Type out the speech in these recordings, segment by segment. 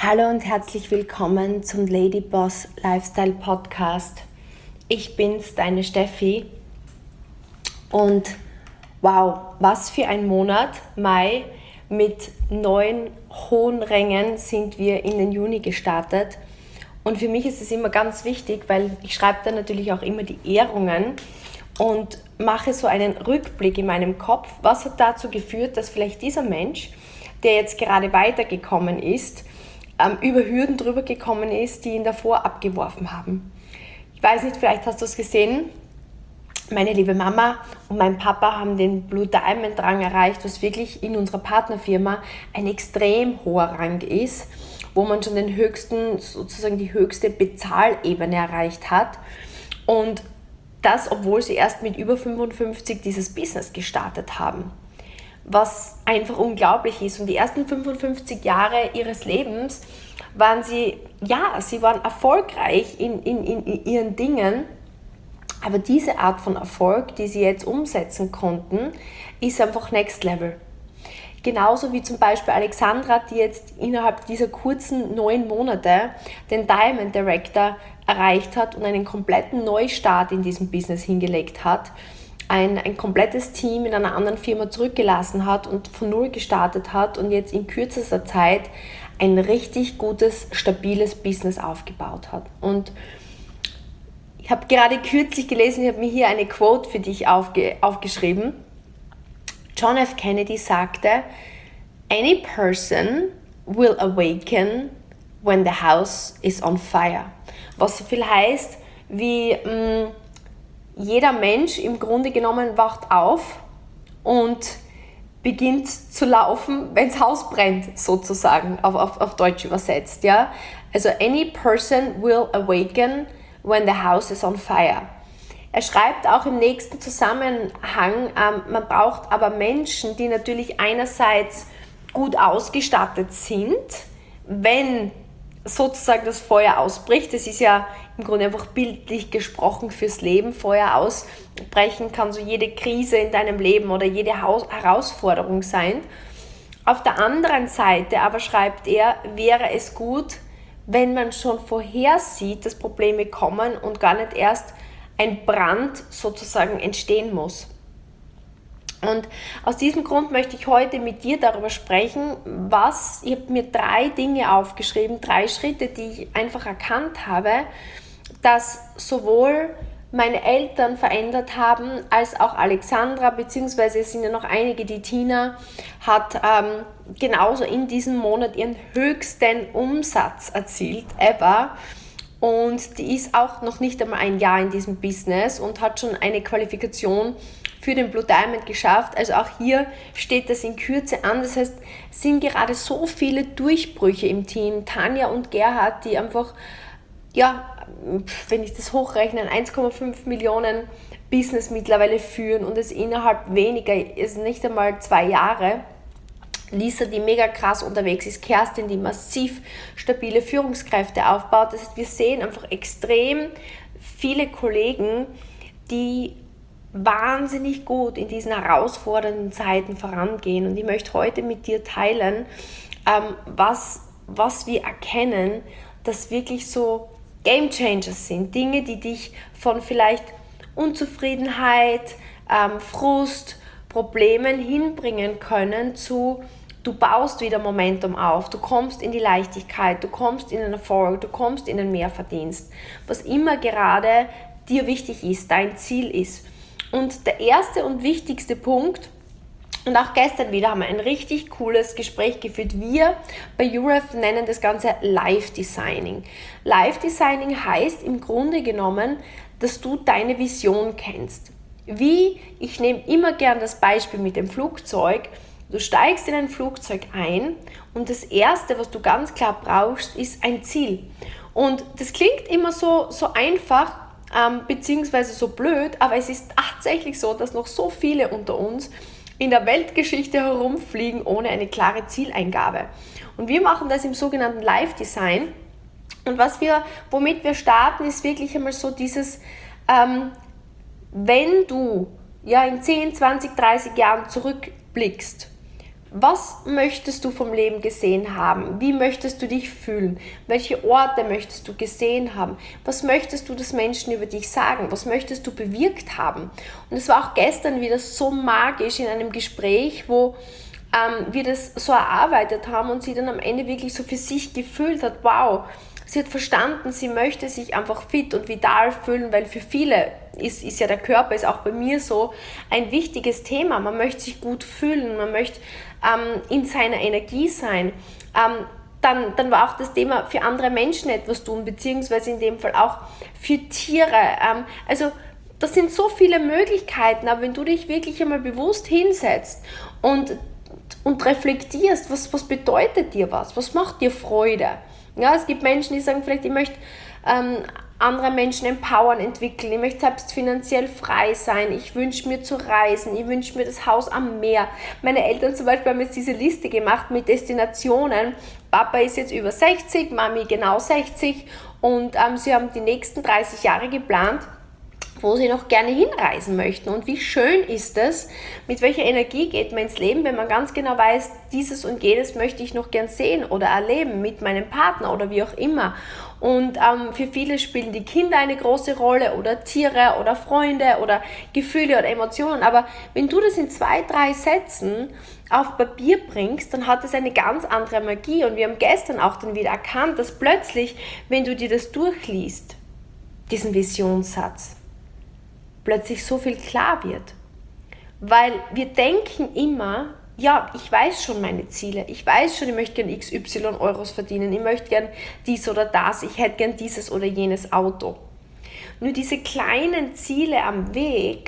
Hallo und herzlich willkommen zum Ladyboss Lifestyle Podcast. Ich bin's, deine Steffi. Und wow, was für ein Monat, Mai. Mit 9 hohen Rängen sind wir in den Juni gestartet. Und für mich ist es immer ganz wichtig, weil ich schreibe dann natürlich auch immer die Ehrungen und mache so einen Rückblick in meinem Kopf. Was hat dazu geführt, dass vielleicht dieser Mensch, der jetzt gerade weitergekommen ist, über Hürden drüber gekommen ist, die ihn davor abgeworfen haben. Ich weiß nicht, vielleicht hast du es gesehen, meine liebe Mama und mein Papa haben den Blue Diamond Rang erreicht, was wirklich in unserer Partnerfirma ein extrem hoher Rang ist, wo man schon den höchsten, sozusagen die höchste Bezahlebene erreicht hat. Und das, obwohl sie erst mit über 55 dieses Business gestartet haben. Was einfach unglaublich ist. Und die ersten 55 Jahre ihres Lebens waren sie waren erfolgreich in ihren Dingen, aber diese Art von Erfolg, die sie jetzt umsetzen konnten, ist einfach Next Level. Genauso wie zum Beispiel Alexandra, die jetzt innerhalb dieser kurzen 9 Monate den Diamond Director erreicht hat und einen kompletten Neustart in diesem Business hingelegt hat, ein komplettes Team in einer anderen Firma zurückgelassen hat und von null gestartet hat und jetzt in kürzester Zeit ein richtig gutes, stabiles Business aufgebaut hat. Und ich habe gerade kürzlich gelesen, ich habe mir hier eine Quote für dich aufgeschrieben. John F. Kennedy sagte, "Any person will awaken when the house is on fire." Was so viel heißt, wie jeder Mensch im Grunde genommen wacht auf und beginnt zu laufen, wenn das Haus brennt, sozusagen, auf Deutsch übersetzt. Ja? Also, any person will awaken when the house is on fire. Er schreibt auch im nächsten Zusammenhang, man braucht aber Menschen, die natürlich einerseits gut ausgestattet sind, wenn sozusagen das Feuer ausbricht. Das ist ja im Grunde einfach bildlich gesprochen fürs Leben. Feuer ausbrechen kann so jede Krise in deinem Leben oder jede Herausforderung sein. Auf der anderen Seite aber schreibt er, wäre es gut, wenn man schon vorhersieht, dass Probleme kommen und gar nicht erst ein Brand sozusagen entstehen muss. Und aus diesem Grund möchte ich heute mit dir darüber sprechen, ich habe mir 3 Dinge aufgeschrieben, 3 Schritte, die ich einfach erkannt habe, dass sowohl meine Eltern verändert haben, als auch Alexandra, beziehungsweise es sind ja noch einige, die Tina hat genauso in diesem Monat ihren höchsten Umsatz erzielt, ever. Und die ist auch noch nicht einmal ein Jahr in diesem Business und hat schon eine Qualifikation für den Blue Diamond geschafft. Also auch hier steht das in Kürze an. Das heißt, es sind gerade so viele Durchbrüche im Team. Tanja und Gerhard, die einfach, wenn ich das hochrechne, ein 1,5 Millionen Business mittlerweile führen und es innerhalb weniger, ist nicht einmal 2 Jahre. Lisa, die mega krass unterwegs ist, Kerstin, die massiv stabile Führungskräfte aufbaut. Das heißt, wir sehen einfach extrem viele Kollegen, die wahnsinnig gut in diesen herausfordernden Zeiten vorangehen. Und ich möchte heute mit dir teilen, was wir erkennen, dass wirklich so Game Changers sind. Dinge, die dich von vielleicht Unzufriedenheit, Frust, Problemen hinbringen können zu, du baust wieder Momentum auf, du kommst in die Leichtigkeit, du kommst in den Erfolg, du kommst in den Mehrverdienst, was immer gerade dir wichtig ist, dein Ziel ist. Und der erste und wichtigste Punkt, und auch gestern wieder haben wir ein richtig cooles Gespräch geführt. Wir bei UREF nennen das Ganze Life Designing. Life Designing heißt im Grunde genommen, dass du deine Vision kennst. Ich nehme immer gern das Beispiel mit dem Flugzeug. Du steigst in ein Flugzeug ein und das Erste, was du ganz klar brauchst, ist ein Ziel. Und das klingt immer so einfach, beziehungsweise so blöd, aber es ist tatsächlich so, dass noch so viele unter uns in der Weltgeschichte herumfliegen ohne eine klare Zieleingabe. Und wir machen das im sogenannten Life Design. Und womit wir starten, ist wirklich einmal so dieses, wenn du in 10, 20, 30 Jahren zurückblickst, Was möchtest du vom Leben gesehen haben? Wie möchtest du dich fühlen? Welche Orte möchtest du gesehen haben? Was möchtest du, dass Menschen über dich sagen? Was möchtest du bewirkt haben? Und es war auch gestern wieder so magisch in einem Gespräch, wo wir das so erarbeitet haben und sie dann am Ende wirklich so für sich gefühlt hat, wow, sie hat verstanden, sie möchte sich einfach fit und vital fühlen, weil für viele ist ja der Körper, ist auch bei mir so, ein wichtiges Thema. Man möchte sich gut fühlen, man möchte in seiner Energie sein. Dann war auch das Thema für andere Menschen etwas tun, beziehungsweise in dem Fall auch für Tiere. Also das sind so viele Möglichkeiten, aber wenn du dich wirklich einmal bewusst hinsetzt und reflektierst, was bedeutet dir was macht dir Freude? Ja, es gibt Menschen, die sagen vielleicht, ich möchte andere Menschen empowern, entwickeln, ich möchte selbst finanziell frei sein, ich wünsche mir zu reisen, ich wünsche mir das Haus am Meer. Meine Eltern zum Beispiel haben jetzt diese Liste gemacht mit Destinationen. Papa ist jetzt über 60, Mami genau 60 und sie haben die nächsten 30 Jahre geplant, wo sie noch gerne hinreisen möchten. Und wie schön ist es, mit welcher Energie geht man ins Leben, wenn man ganz genau weiß, dieses und jenes möchte ich noch gern sehen oder erleben mit meinem Partner oder wie auch immer. Und für viele spielen die Kinder eine große Rolle oder Tiere oder Freunde oder Gefühle oder Emotionen. Aber wenn du das in 2, 3 Sätzen auf Papier bringst, dann hat es eine ganz andere Magie. Und wir haben gestern auch dann wieder erkannt, dass plötzlich, wenn du dir das durchliest, diesen Visionssatz, plötzlich so viel klar wird. Weil wir denken immer, ja, ich weiß schon meine Ziele, ich weiß schon, ich möchte gern XY Euros verdienen, ich möchte gern dies oder das, ich hätte gern dieses oder jenes Auto. Nur diese kleinen Ziele am Weg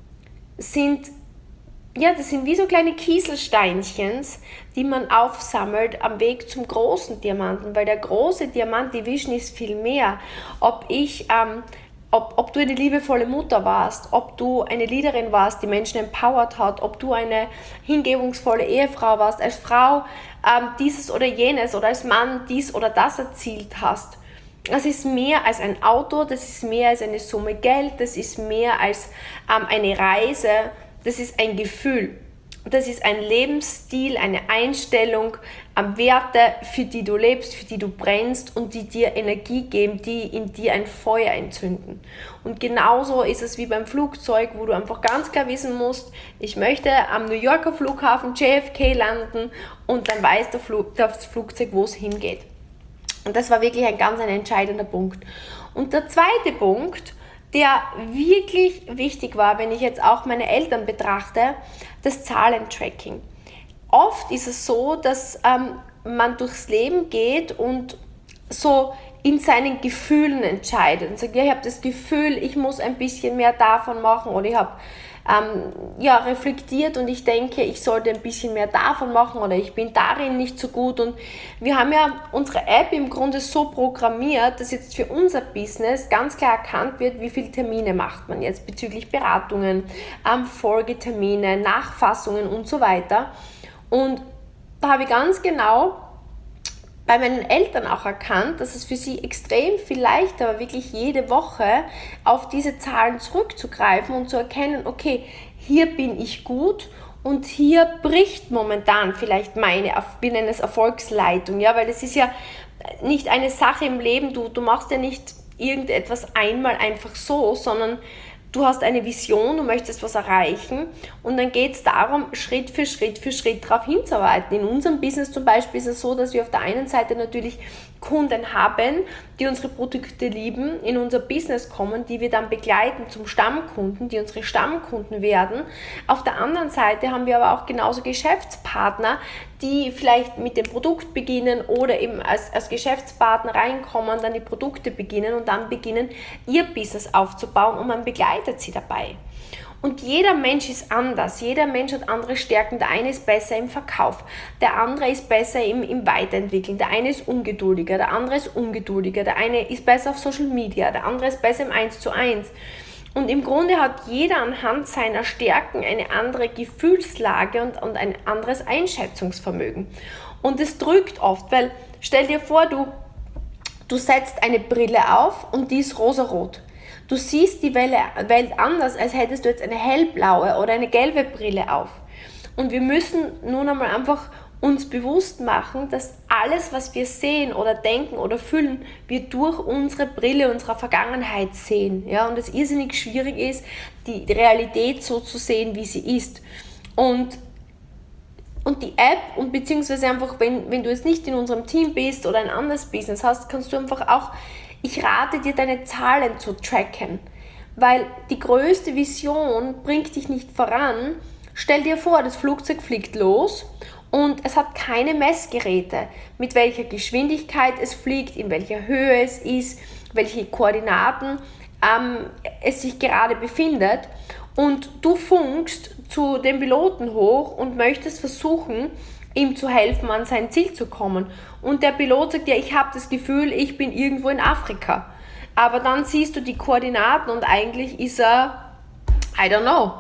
sind wie so kleine Kieselsteinchens, die man aufsammelt am Weg zum großen Diamanten, weil der große Diamant, die Vision ist viel mehr. Ob du eine liebevolle Mutter warst, ob du eine Leaderin warst, die Menschen empowert hat, ob du eine hingebungsvolle Ehefrau warst, als Frau dieses oder jenes oder als Mann dies oder das erzielt hast. Das ist mehr als ein Auto, das ist mehr als eine Summe Geld, das ist mehr als eine Reise, das ist ein Gefühl. Das ist ein Lebensstil, eine Einstellung, Werte, für die du lebst, für die du brennst und die dir Energie geben, die in dir ein Feuer entzünden. Und genauso ist es wie beim Flugzeug, wo du einfach ganz klar wissen musst, ich möchte am New Yorker Flughafen JFK landen und dann weiß das Flugzeug, wo es hingeht. Und das war wirklich ein entscheidender Punkt. Und der zweite Punkt, der wirklich wichtig war, wenn ich jetzt auch meine Eltern betrachte, das Zahlentracking. Oft ist es so, dass man durchs Leben geht und so in seinen Gefühlen entscheidet und sagt, ja, ich habe das Gefühl, ich muss ein bisschen mehr davon machen oder ich habe reflektiert und ich denke, ich sollte ein bisschen mehr davon machen oder ich bin darin nicht so gut. Und wir haben ja unsere App im Grunde so programmiert, dass jetzt für unser Business ganz klar erkannt wird, wie viele Termine macht man jetzt bezüglich Beratungen, Folgetermine, Nachfassungen und so weiter. Und da habe ich ganz genau bei meinen Eltern auch erkannt, dass es für sie extrem viel leichter war, wirklich jede Woche auf diese Zahlen zurückzugreifen und zu erkennen, okay, hier bin ich gut und hier bricht momentan vielleicht wir nennen es Erfolgsleitung, ja, weil es ist ja nicht eine Sache im Leben, du machst ja nicht irgendetwas einmal einfach so, sondern du hast eine Vision, du möchtest was erreichen und dann geht es darum, Schritt für Schritt darauf hinzuarbeiten. In unserem Business zum Beispiel ist es so, dass wir auf der einen Seite natürlich Kunden haben, die unsere Produkte lieben, in unser Business kommen, die wir dann begleiten zum Stammkunden, die unsere Stammkunden werden. Auf der anderen Seite haben wir aber auch genauso Geschäftspartner, die vielleicht mit dem Produkt beginnen oder eben als Geschäftspartner reinkommen, dann die Produkte beginnen und dann beginnen, ihr Business aufzubauen und man begleitet sie dabei. Und jeder Mensch ist anders, jeder Mensch hat andere Stärken, der eine ist besser im Verkauf, der andere ist besser im Weiterentwickeln, der eine ist ungeduldiger, der andere ist ungeduldiger, der eine ist besser auf Social Media, der andere ist besser im 1:1. Und im Grunde hat jeder anhand seiner Stärken eine andere Gefühlslage und ein anderes Einschätzungsvermögen. Und es drückt oft, weil stell dir vor, du setzt eine Brille auf und die ist rosarot. Du siehst die Welt anders, als hättest du jetzt eine hellblaue oder eine gelbe Brille auf. Und wir müssen nun einmal einfach uns bewusst machen, dass alles, was wir sehen oder denken oder fühlen, wir durch unsere Brille unserer Vergangenheit sehen. Ja? Und es irrsinnig schwierig ist, die Realität so zu sehen, wie sie ist. Und die App und beziehungsweise einfach, wenn du jetzt nicht in unserem Team bist oder ein anderes Business hast, kannst du einfach auch, ich rate dir, deine Zahlen zu tracken. Weil die größte Vision bringt dich nicht voran. Stell dir vor, das Flugzeug fliegt los und es hat keine Messgeräte, mit welcher Geschwindigkeit es fliegt, in welcher Höhe es ist, welche Koordinaten es sich gerade befindet. Und du funkst zu dem Piloten hoch und möchtest versuchen, ihm zu helfen, an sein Ziel zu kommen. Und der Pilot sagt, ja, ich habe das Gefühl, ich bin irgendwo in Afrika. Aber dann siehst du die Koordinaten und eigentlich ist er, I don't know,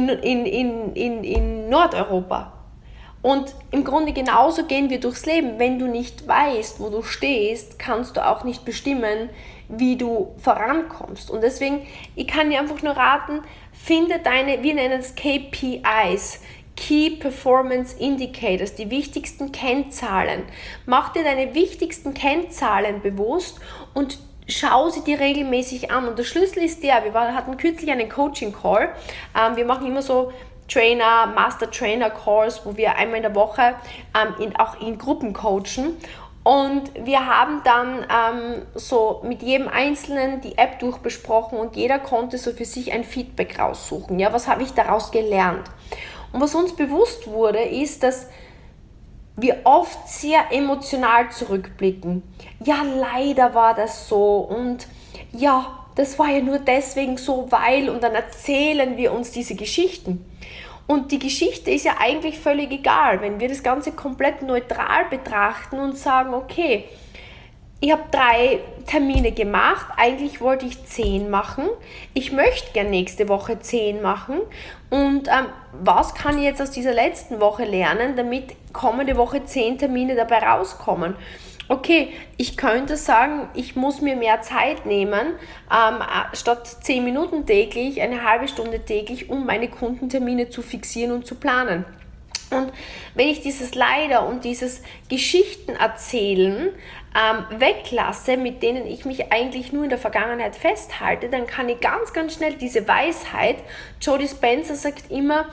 in Nordeuropa. Und im Grunde genauso gehen wir durchs Leben. Wenn du nicht weißt, wo du stehst, kannst du auch nicht bestimmen, wie du vorankommst. Und deswegen, ich kann dir einfach nur raten, finde deine, wir nennen es KPIs, Key Performance Indicators, die wichtigsten Kennzahlen. Mach dir deine wichtigsten Kennzahlen bewusst und schau sie dir regelmäßig an. Und der Schlüssel ist der, wir hatten kürzlich einen Coaching-Call. Wir machen immer so Master-Trainer-Calls, wo wir einmal in der Woche auch in Gruppen coachen. Und wir haben dann so mit jedem Einzelnen die App durchbesprochen und jeder konnte so für sich ein Feedback raussuchen. Ja, was habe ich daraus gelernt? Und was uns bewusst wurde, ist, dass wir oft sehr emotional zurückblicken. Ja, leider war das so und ja, das war ja nur deswegen so, weil, und dann erzählen wir uns diese Geschichten. Und die Geschichte ist ja eigentlich völlig egal, wenn wir das Ganze komplett neutral betrachten und sagen, okay, ich habe 3 Termine gemacht, eigentlich wollte ich 10 machen, ich möchte gerne nächste Woche 10 machen und was kann ich jetzt aus dieser letzten Woche lernen, damit kommende Woche 10 Termine dabei rauskommen. Okay, ich könnte sagen, ich muss mir mehr Zeit nehmen, statt 10 Minuten täglich, eine halbe Stunde täglich, um meine Kundentermine zu fixieren und zu planen. Und wenn ich dieses Leider und dieses Geschichten erzählen weglasse, mit denen ich mich eigentlich nur in der Vergangenheit festhalte, dann kann ich ganz, ganz schnell diese Weisheit, Joe Dispenza sagt immer,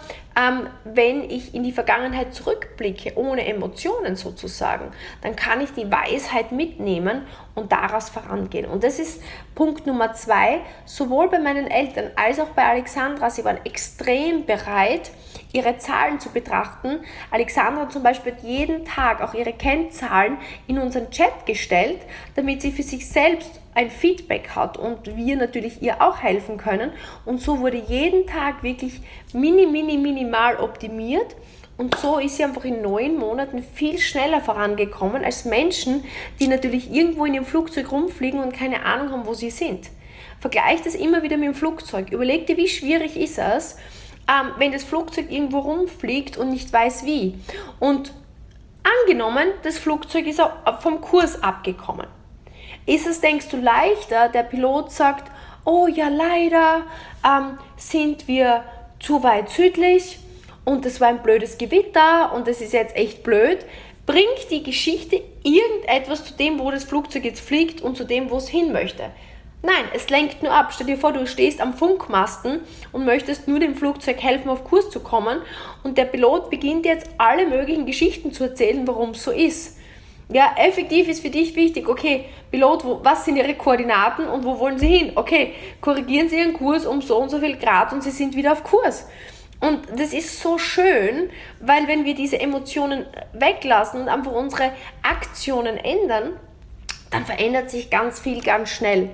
wenn ich in die Vergangenheit zurückblicke, ohne Emotionen sozusagen, dann kann ich die Weisheit mitnehmen und daraus vorangehen. Und das ist Punkt Nummer 2, sowohl bei meinen Eltern als auch bei Alexandra, sie waren extrem bereit, ihre Zahlen zu betrachten. Alexandra zum Beispiel hat jeden Tag auch ihre Kennzahlen in unseren Chat gestellt, damit sie für sich selbst ein Feedback hat und wir natürlich ihr auch helfen können. Und so wurde jeden Tag wirklich minimal optimiert. Und so ist sie einfach in 9 Monaten viel schneller vorangekommen als Menschen, die natürlich irgendwo in ihrem Flugzeug rumfliegen und keine Ahnung haben, wo sie sind. Vergleich das immer wieder mit dem Flugzeug. Überleg dir, wie schwierig ist es, wenn das Flugzeug irgendwo rumfliegt und nicht weiß wie. Und angenommen, das Flugzeug ist vom Kurs abgekommen. Ist es, denkst du, leichter, der Pilot sagt, oh ja, leider sind wir zu weit südlich und es war ein blödes Gewitter und es ist jetzt echt blöd. Bringt die Geschichte irgendetwas zu dem, wo das Flugzeug jetzt fliegt und zu dem, wo es hin möchte? Nein, es lenkt nur ab. Stell dir vor, du stehst am Funkmasten und möchtest nur dem Flugzeug helfen, auf Kurs zu kommen und der Pilot beginnt jetzt alle möglichen Geschichten zu erzählen, warum es so ist. Ja, effektiv ist für dich wichtig, okay, Pilot, was sind Ihre Koordinaten und wo wollen Sie hin? Okay, korrigieren Sie Ihren Kurs um so und so viel Grad und Sie sind wieder auf Kurs. Und das ist so schön, weil wenn wir diese Emotionen weglassen und einfach unsere Aktionen ändern, dann verändert sich ganz viel ganz schnell.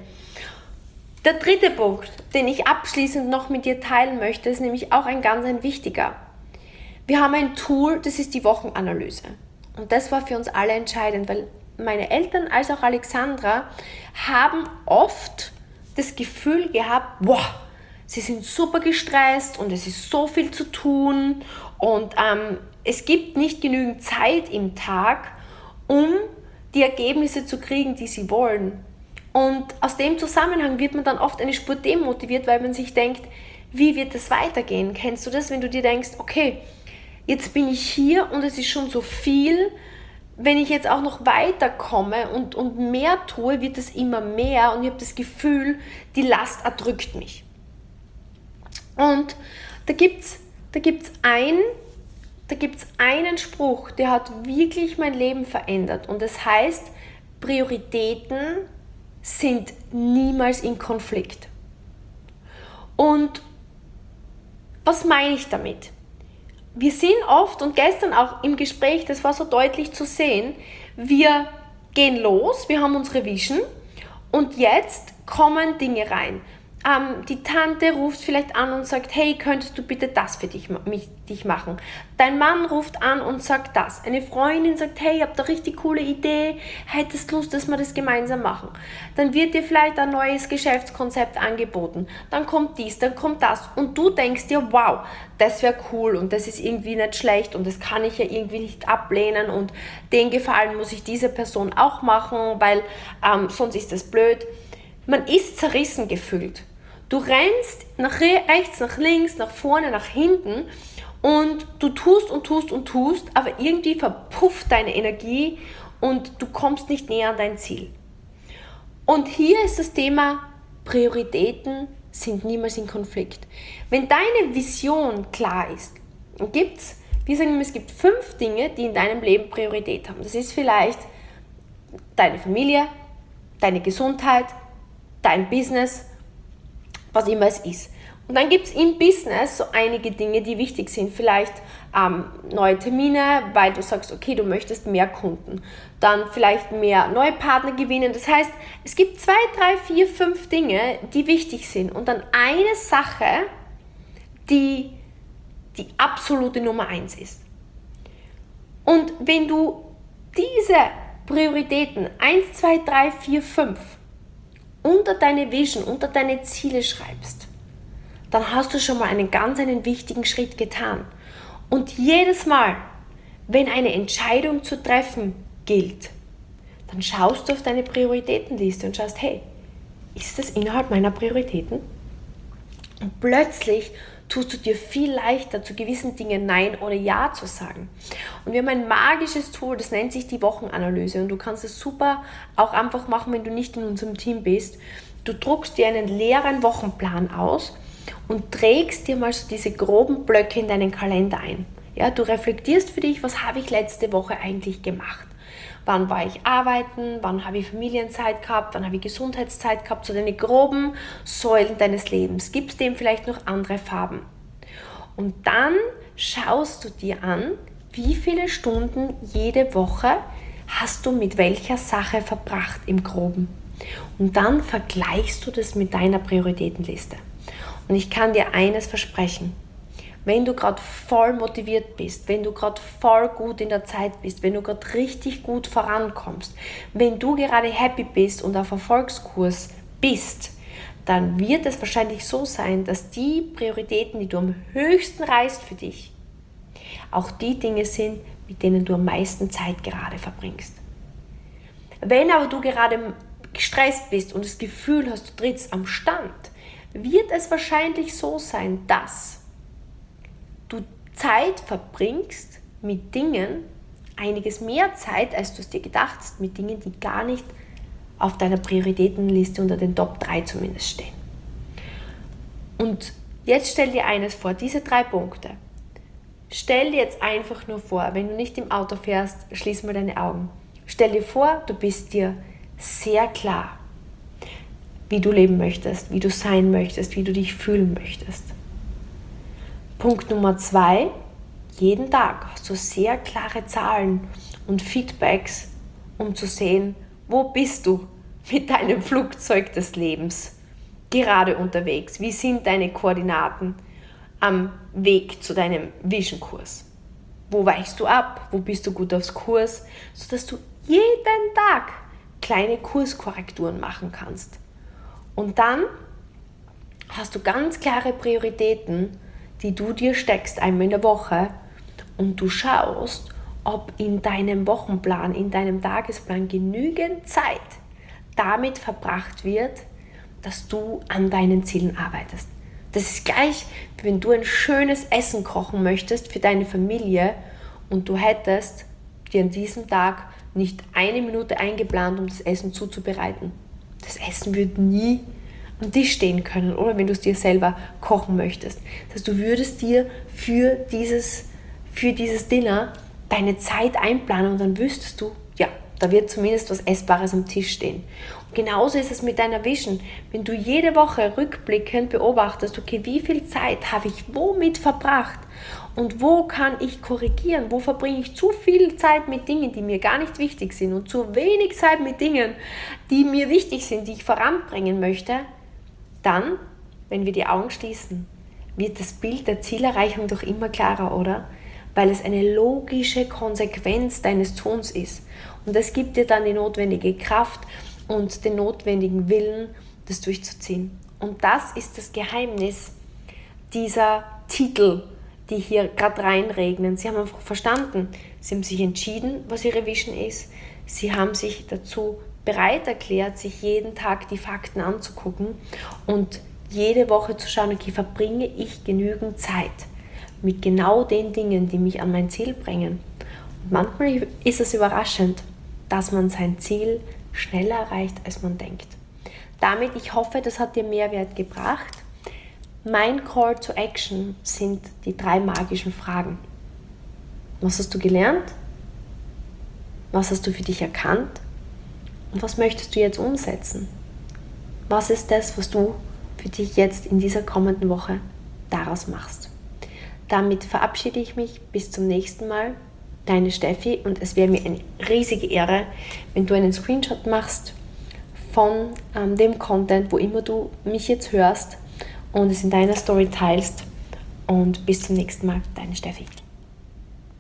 Der 3. Punkt, den ich abschließend noch mit dir teilen möchte, ist nämlich auch ein wichtiger. Wir haben ein Tool, das ist die Wochenanalyse. Und das war für uns alle entscheidend, weil meine Eltern als auch Alexandra haben oft das Gefühl gehabt, boah, sie sind super gestresst und es ist so viel zu tun und es gibt nicht genügend Zeit im Tag, um die Ergebnisse zu kriegen, die sie wollen. Und aus dem Zusammenhang wird man dann oft eine Spur demotiviert, weil man sich denkt, wie wird das weitergehen? Kennst du das, wenn du dir denkst, okay, jetzt bin ich hier und es ist schon so viel. Wenn ich jetzt auch noch weiterkomme und mehr tue, wird es immer mehr und ich habe das Gefühl, die Last erdrückt mich. Und da gibt's einen Spruch, der hat wirklich mein Leben verändert und das heißt, Prioritäten sind niemals in Konflikt. Und was meine ich damit? Wir sind oft, und gestern auch im Gespräch, das war so deutlich zu sehen, wir gehen los, wir haben unsere Vision und jetzt kommen Dinge rein. Die Tante ruft vielleicht an und sagt, hey, könntest du bitte das für dich machen? Dein Mann ruft an und sagt das. Eine Freundin sagt, hey, ich habe da richtig coole Idee, hättest Lust, dass wir das gemeinsam machen? Dann wird dir vielleicht ein neues Geschäftskonzept angeboten. Dann kommt dies, dann kommt das. Und du denkst dir, wow, das wäre cool und das ist irgendwie nicht schlecht und das kann ich ja irgendwie nicht ablehnen und den Gefallen muss ich dieser Person auch machen, weil sonst ist das blöd. Man ist zerrissen gefühlt. Du rennst nach rechts, nach links, nach vorne, nach hinten und du tust, aber irgendwie verpufft deine Energie und du kommst nicht näher an dein Ziel. Und hier ist das Thema, Prioritäten sind niemals in Konflikt. Wenn deine Vision klar ist, wir sagen immer, es gibt 5 Dinge, die in deinem Leben Priorität haben. Das ist vielleicht deine Familie, deine Gesundheit, dein Business, was immer es ist. Und dann gibt es im Business so einige Dinge, die wichtig sind. Vielleicht neue Termine, weil du sagst, okay, du möchtest mehr Kunden. Dann vielleicht mehr neue Partner gewinnen. Das heißt, es gibt 2, 3, 4, 5 Dinge, die wichtig sind. Und dann eine Sache, die die absolute Nummer 1 ist. Und wenn du diese Prioritäten 1, 2, 3, 4, 5 unter deine Vision, unter deine Ziele schreibst, dann hast du schon mal einen wichtigen Schritt getan. Und jedes Mal, wenn eine Entscheidung zu treffen gilt, dann schaust du auf deine Prioritätenliste und schaust, hey, ist das innerhalb meiner Prioritäten? Und plötzlich tust du dir viel leichter, zu gewissen Dingen Nein oder Ja zu sagen. Und wir haben ein magisches Tool, das nennt sich die Wochenanalyse. Und du kannst es super auch einfach machen, wenn du nicht in unserem Team bist. Du druckst dir einen leeren Wochenplan aus und trägst dir mal so diese groben Blöcke in deinen Kalender ein. Ja, du reflektierst für dich, was habe ich letzte Woche eigentlich gemacht? Wann war ich arbeiten? Wann habe ich Familienzeit gehabt? Wann habe ich Gesundheitszeit gehabt? So deine groben Säulen deines Lebens. Gibst dem vielleicht noch andere Farben. Und dann schaust du dir an, wie viele Stunden jede Woche hast du mit welcher Sache verbracht im Groben. Und dann vergleichst du das mit deiner Prioritätenliste. Und ich kann dir eines versprechen. Wenn du gerade voll motiviert bist, wenn du gerade voll gut in der Zeit bist, wenn du gerade richtig gut vorankommst, wenn du gerade happy bist und auf Erfolgskurs bist, dann wird es wahrscheinlich so sein, dass die Prioritäten, die du am höchsten reißt für dich, auch die Dinge sind, mit denen du am meisten Zeit gerade verbringst. Wenn aber du gerade gestresst bist und das Gefühl hast, du trittst am Stand, wird es wahrscheinlich so sein, dass du Zeit verbringst mit Dingen, einiges mehr Zeit, als du es dir gedacht hast, mit Dingen, die gar nicht auf deiner Prioritätenliste unter den Top 3 zumindest stehen. Und jetzt stell dir eines vor, diese 3 Punkte. Stell dir jetzt einfach nur vor, wenn du nicht im Auto fährst, schließ mal deine Augen. Stell dir vor, du bist dir sehr klar, wie du leben möchtest, wie du sein möchtest, wie du dich fühlen möchtest. Punkt Nummer 2, jeden Tag hast du sehr klare Zahlen und Feedbacks, um zu sehen, wo bist du mit deinem Flugzeug des Lebens gerade unterwegs? Wie sind deine Koordinaten am Weg zu deinem Vision-Kurs? Wo weichst du ab? Wo bist du gut aufs Kurs? Sodass du jeden Tag kleine Kurskorrekturen machen kannst. Und dann hast du ganz klare Prioritäten, die du dir steckst einmal in der Woche und du schaust, ob in deinem Wochenplan, in deinem Tagesplan genügend Zeit damit verbracht wird, dass du an deinen Zielen arbeitest. Das ist gleich, wie wenn du ein schönes Essen kochen möchtest für deine Familie und du hättest dir an diesem Tag nicht 1 Minute eingeplant, um das Essen zuzubereiten. Das Essen würde nie am Tisch stehen können, oder wenn du es dir selber kochen möchtest. Das heißt, du würdest dir für dieses Dinner deine Zeit einplanen und dann wüsstest du, ja, da wird zumindest was Essbares am Tisch stehen. Und genauso ist es mit deiner Vision. Wenn du jede Woche rückblickend beobachtest, okay, wie viel Zeit habe ich womit verbracht und wo kann ich korrigieren, wo verbringe ich zu viel Zeit mit Dingen, die mir gar nicht wichtig sind und zu wenig Zeit mit Dingen, die mir wichtig sind, die ich voranbringen möchte, dann, wenn wir die Augen schließen, wird das Bild der Zielerreichung doch immer klarer, oder? Weil es eine logische Konsequenz deines Tuns ist. Und das gibt dir dann die notwendige Kraft und den notwendigen Willen, das durchzuziehen. Und das ist das Geheimnis dieser Titel, die hier gerade reinregnen. Sie haben einfach verstanden, sie haben sich entschieden, was ihre Vision ist. Sie haben sich dazu bereit erklärt, sich jeden Tag die Fakten anzugucken und jede Woche zu schauen, okay, verbringe ich genügend Zeit mit genau den Dingen, die mich an mein Ziel bringen. Und manchmal ist es überraschend, dass man sein Ziel schneller erreicht, als man denkt. Damit, ich hoffe, das hat dir Mehrwert gebracht. Mein Call to Action sind die 3 magischen Fragen. Was hast du gelernt? Was hast du für dich erkannt? Und was möchtest du jetzt umsetzen? Was ist das, was du für dich jetzt in dieser kommenden Woche daraus machst? Damit verabschiede ich mich. Bis zum nächsten Mal. Deine Steffi. Und es wäre mir eine riesige Ehre, wenn du einen Screenshot machst von dem Content, wo immer du mich jetzt hörst und es in deiner Story teilst. Und bis zum nächsten Mal. Deine Steffi.